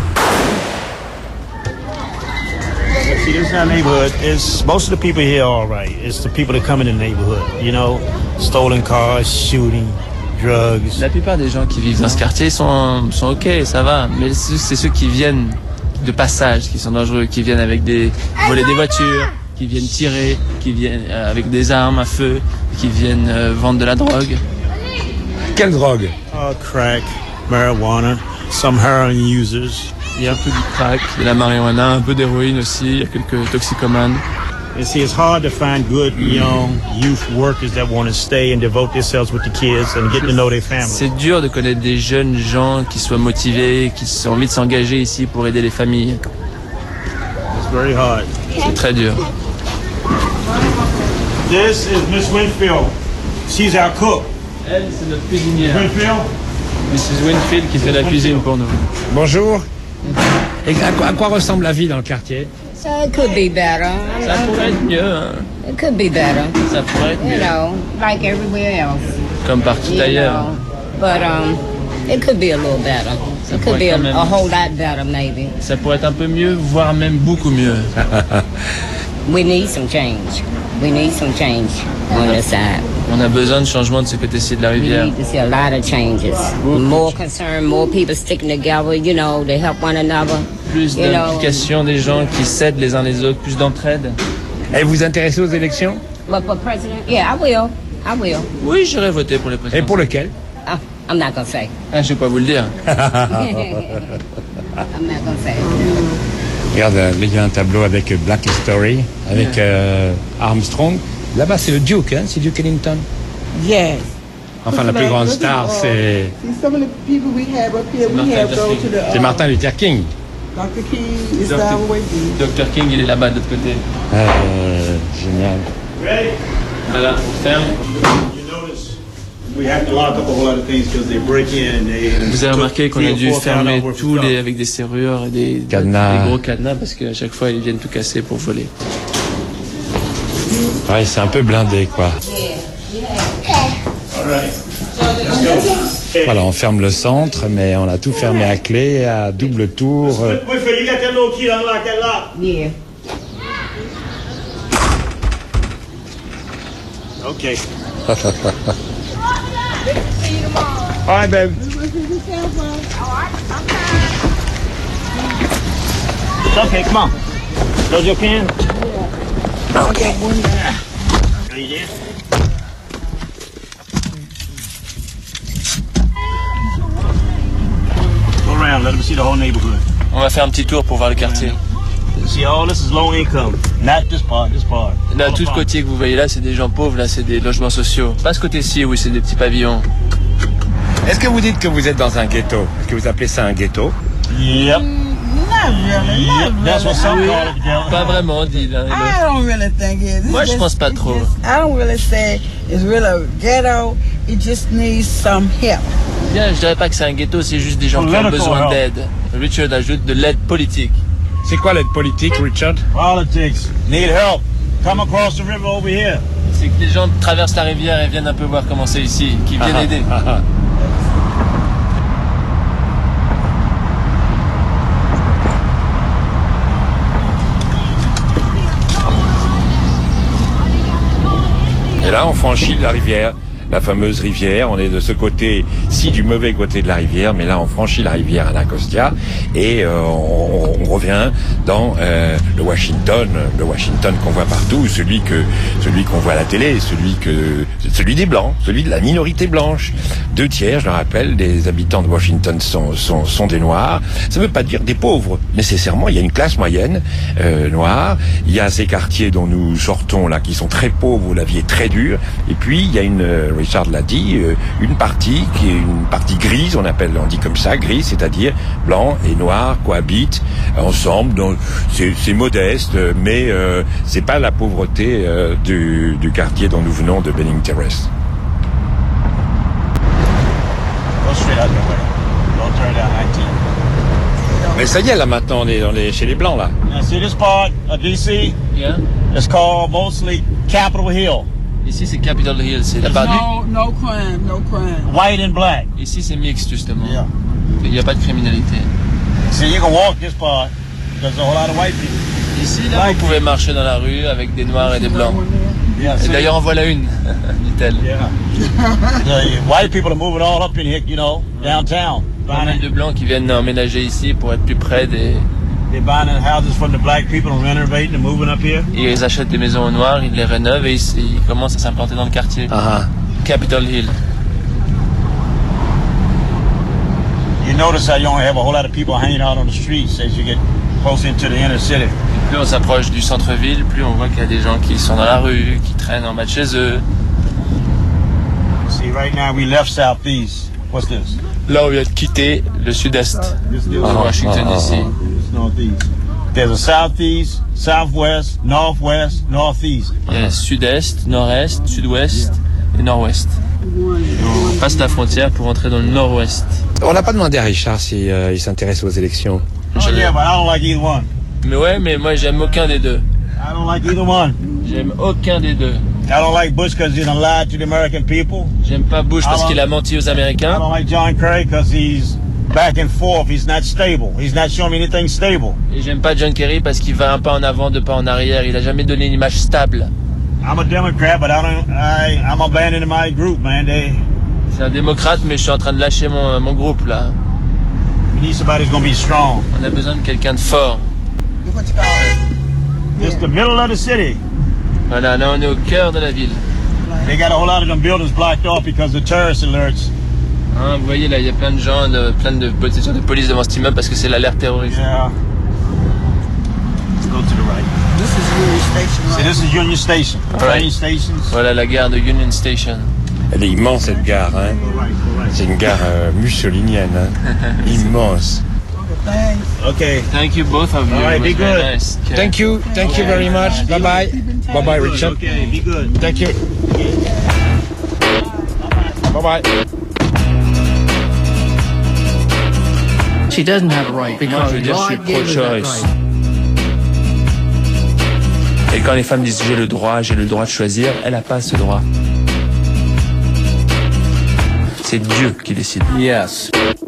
See, this is our neighborhood. Most of the people here are all right. It's the people that come in the neighborhood. You know, stolen cars, shooting, drugs. La plupart des gens qui vivent dans ce quartier sont ok, ça va. Mais c'est ceux qui viennent de passage qui sont dangereux, qui viennent avec voler des voitures, qui viennent tirer, qui viennent avec des armes à feu, qui viennent vendre de la drogue. Quelle drogue? Crack, marijuana, some heroin users. Il y a un peu du crack, de la marijuana, un peu d'héroïne aussi, il y a quelques toxicomanes. And see, it's hard to find good young youth workers that want to stay and devote themselves with the kids and get to know their family. C'est dur de connaître des jeunes gens qui soient motivés, qui ont envie de s'engager ici pour aider les familles. It's very hard. C'est très dur. This is Miss Winfield. She's our cook. Elle, c'est notre cuisinière. Winfield? Mrs. Winfield qui fait la cuisine pour nous. Bonjour. Et à quoi ressemble la vie dans le quartier? So it could be better. Ça pourrait être mieux. Hein. It could be better. Ça pourrait être mieux. You know, like everywhere else. Comme partout ailleurs. But it could be a little better. It could be a whole lot better, maybe. Ça pourrait être un peu mieux, voire même beaucoup mieux. We need some change. We need some change on this side. On a besoin de changement de ce côté-ci de la rivière. We need to see a lot of changes. More concern, more people sticking together, you know, to help one another. Plus d'implication des gens qui s'aident les uns les autres, plus d'entraide. Et vous vous intéressez aux élections? But for president, yeah, I will. I will. Oui, j'irai voter pour les présidents. Et pour lequel? I'm not gonna say. Ah, je vais pas vous le dire. I'm not gonna say. Regarde, il y a un tableau avec Black History, avec Armstrong. Là-bas, c'est le Duke, hein? C'est Duke Ellington. Yes. Enfin, la plus grande star, c'est... Some of the people we have up here, we have go to the... C'est Martin Luther King. Dr. King is our way. Dr. King, il est là-bas de l'autre côté. Génial. Voilà, on ferme. Vous avez remarqué qu'on a dû fermer tous les avec des serrures et des gros cadenas parce qu'à chaque fois ils viennent tout casser pour voler. Ouais, c'est un peu blindé quoi. Voilà, on ferme le centre, mais on a tout fermé à clé, à double tour. Yeah. Okay. All right, babe. Okay, come on. Close your can. Okay. Are you there? Go around, let them see the whole neighborhood. On va faire un petit tour pour voir le quartier. See, all this is low income. Not this part, this part. Là, tout ce côté que vous voyez là, c'est des gens pauvres, là, c'est des logements sociaux. Pas ce côté-ci, oui, c'est des petits pavillons. Est-ce que vous dites que vous êtes dans un ghetto? Est-ce que vous appelez ça un ghetto? Yep. Not really. That's what some call it, Dylan. Pas vraiment, dit l'un et l'autre. I don't really think it is. Moi, je pense pas trop. I don't really say it's really a ghetto. It just needs some help. Bien, je dirais pas que c'est un ghetto, c'est juste des gens qui ont besoin d'aide. Richard ajoute de l'aide politique. C'est quoi l'aide politique, Richard? Politics. Need help. Come across the river over here. C'est que les gens traversent la rivière et viennent un peu voir comment c'est ici, qui viennent aider. Et là, on franchit la rivière. La fameuse rivière, on est de ce côté-ci du mauvais côté de la rivière, mais là on franchit la rivière Anacostia et on revient dans le Washington qu'on voit partout, celui qu'on voit à la télé, celui des blancs, celui de la minorité blanche. 2 tiers, je le rappelle, des habitants de Washington sont des noirs. Ça ne veut pas dire des pauvres nécessairement. Il y a une classe moyenne noire. Il y a ces quartiers dont nous sortons là qui sont très pauvres où la vie est très dure. Et puis il y a Richard l'a dit, une partie qui est une partie grise, on dit comme ça, grise, c'est-à-dire blanc et noir cohabitent ensemble. Donc c'est modeste, mais c'est pas la pauvreté du quartier dont nous venons de Benning Terrace. Mais ça y est, là maintenant, on est chez les blancs là. Now, see this part of DC? Yeah. It's called mostly Capitol Hill. Ici c'est Capitol Hill, c'est la partie. No crime, no crime. White and black. Ici c'est mixte justement. Yeah. Il n'y a pas de criminalité. See, you can walk this part. There's a whole lot of white people. Ici, là, vous pouvez marcher dans la rue avec des noirs et des blancs. Yeah, et d'ailleurs, en voilà une, dit-elle. Yeah. The white people are moving all up in here, you know, downtown. Pas mal de blancs qui viennent emménager ici pour être plus près des... They're buying houses from the black people and renovating and moving up here. Ils achètent des maisons aux noirs, ils les rénovent et ils commencent à s'implanter dans le quartier. Capitol Hill. You notice how you only have a whole lot of people hanging out on the streets as you get close into the inner city. Plus on s'approche du centre-ville, plus on voit qu'il y a des gens qui sont dans la rue, qui traînent en bas de chez eux. See, right now we left southeast. What's this? Là, on vient de quitter le sud-est de Washington DC. There's a southeast, southwest, northwest, northeast. Il y a sud-est, nord-est, sud-ouest et nord-ouest. On passe la frontière pour entrer dans le nord-ouest. On n'a pas demandé à Richard si il s'intéresse aux élections. Yeah, but I don't like either one. Mais ouais, mais moi j'aime aucun des deux. I don't like either one. J'aime aucun des deux. I don't like Bush because he's lied to the American people. J'aime pas Bush parce qu'il a menti aux Américains. I don't like John Kerry because he's back and forth. He's not stable. He's not showing me anything stable. Et j'aime pas John Kerry parce qu'il va un pas en avant, deux pas en arrière. Il a jamais donné une image stable. I'm a Democrat, but I'm abandoning my group, man. C'est un démocrate, mais je suis en train de lâcher mon groupe là. We need somebody who's gonna be strong. On a besoin de quelqu'un de fort. It's the middle of the city. Voilà, là on est au cœur de la ville. They got a whole lot of them buildings blocked off because of terrorist alerts. Hein, vous voyez là, il y a plein de gens, plein de police devant cet immeuble parce que c'est l'alerte terroriste. Yeah. Let's go to the right. This is Union Station. So this is Union Station. Train stations. Voilà la gare de Union Station. Elle est immense cette gare, hein. C'est une gare mussolinienne, hein. Immense. Okay. Thank you both of you. All right, be good. Nice. Okay. Thank you very much. Bye bye. Bye bye, Richard. Okay, be good. Thank you. Bye bye. She doesn't have a right because Moi, je veux dire, je suis pro-choice. Et quand les femmes disent j'ai le droit de choisir, elle n'a pas ce droit. C'est Dieu qui décide. Yes.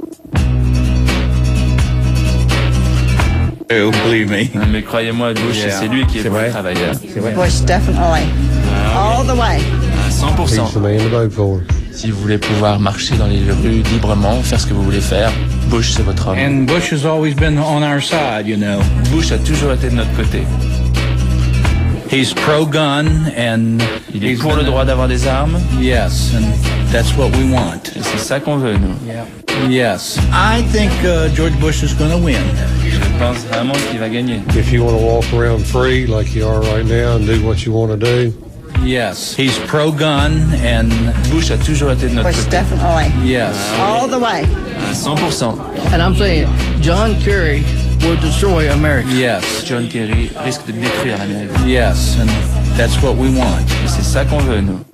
Oh, believe me. Mais croyez-moi, Bush, c'est lui qui est le travailleur. C'est vrai. Bush, definitely. All the way. À 100%. Si vous voulez pouvoir marcher dans les rues librement, faire ce que vous voulez faire, Bush, c'est votre homme. And Bush has always been on our side, you know. Bush a toujours été de notre côté. He's pro-gun and il est pour le droit d'avoir des armes. Yes, and that's what we want. Et c'est ça qu'on veut, nous. Yeah. Yes. I think George Bush is going to win. Je pense vraiment qu'il va gagner. If you want to walk around free like you are right now and do what you want to do. Yes. He's pro-gun and Bush a toujours été de notre Bush, côté. definitely. yes. All the way. À 100%. And I'm saying John Kerry will destroy America. Yes. John Kerry risque de détruire l'Amérique. Yes, and that's what we want. Et c'est ça qu'on veut, nous.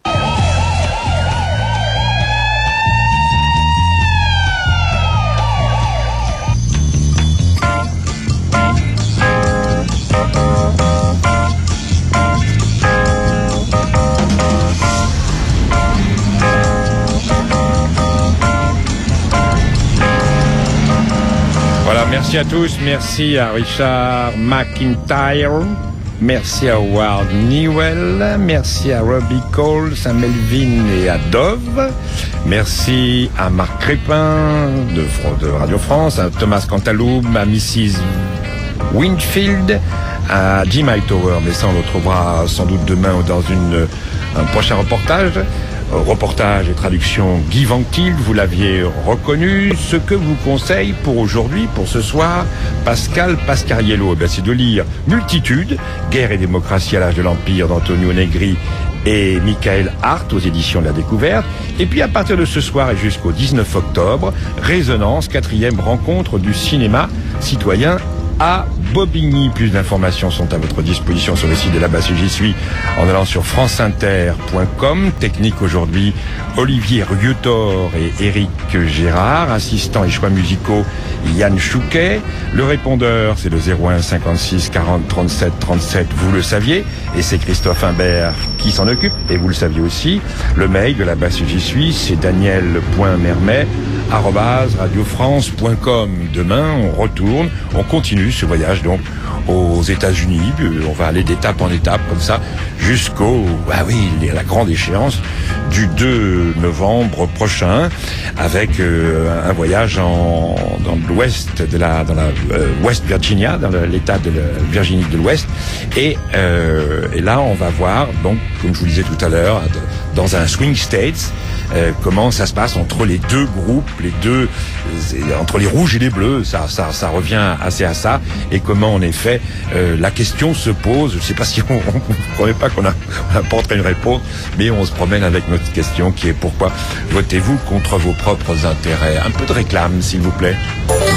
Merci à tous, merci à Richard McIntyre, merci à Howard Newell, merci à Robbie Cole, à Melvin et à Dove, merci à Marc Crépin de Radio France, à Thomas Cantaloube, à Mrs. Winfield, à Jim Hightower, mais ça on le retrouvera sans doute demain ou dans un prochain reportage. Reportage et traduction Guy Vanquil, vous l'aviez reconnu. Ce que vous conseille pour aujourd'hui, pour ce soir, Pascal Pascariello, c'est de lire Multitude, Guerre et démocratie à l'âge de l'Empire d'Antonio Negri et Michael Hart aux éditions de la Découverte. Et puis à partir de ce soir et jusqu'au 19 octobre, Résonance, 4e rencontre du cinéma citoyen à Bobigny. Plus d'informations sont à votre disposition sur le site de la Basse J'y suis en allant sur franceinter.com. Technique aujourd'hui, Olivier Rietor et Éric Gérard. Assistant et choix musicaux, Yann Chouquet. Le répondeur, c'est le 01 56 40 37 37, vous le saviez. Et c'est Christophe Imbert qui s'en occupe, et vous le saviez aussi. Le mail de la Basse J'y suis, c'est daniel.mermet@radiofrance.com. Demain, on retourne, on continue ce voyage donc aux États-Unis. On va aller d'étape en étape comme ça jusqu'au, la grande échéance du 2 novembre prochain, avec un voyage dans l'ouest de dans la West Virginia, dans l'État de la Virginie de l'Ouest, et là on va voir donc, comme je vous disais tout à l'heure, dans un swing states, comment ça se passe entre les deux groupes, entre les rouges et les bleus, ça revient assez à ça, et comment en effet la question se pose. Je ne sais pas si on ne croyait pas qu'on apporterait une réponse, mais on se promène avec notre question qui est: pourquoi votez-vous contre vos propres intérêts? Un peu de réclame, s'il vous plaît.